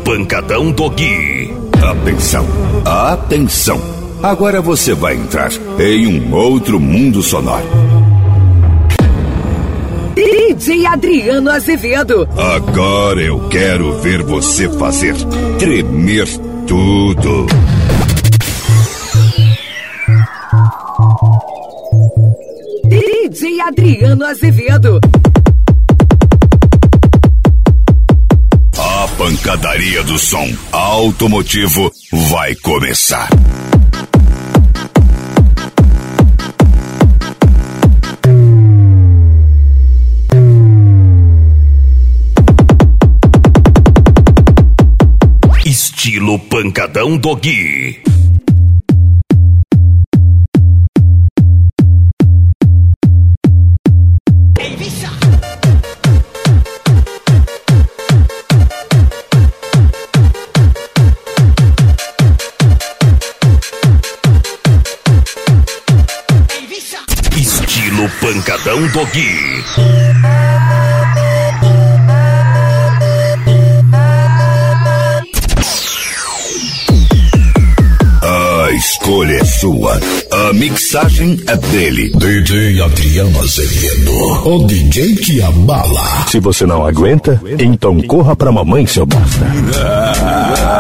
Pancadão do Gui. Atenção, atenção. Agora você vai entrar em um outro mundo sonoro. DJ Adriano Azevedo. Agora eu quero ver você fazer tremer tudo. DJ Adriano Azevedo. A pancadaria do som automotivo vai começar. Estilo Pancadão do Gui. Estilo Pancadão do Gui. A escolha é sua. A mixagem é dele. DJ Adriano Azevedo, o DJ que abala. Se você não aguenta, então corra pra mamãe, seu bosta.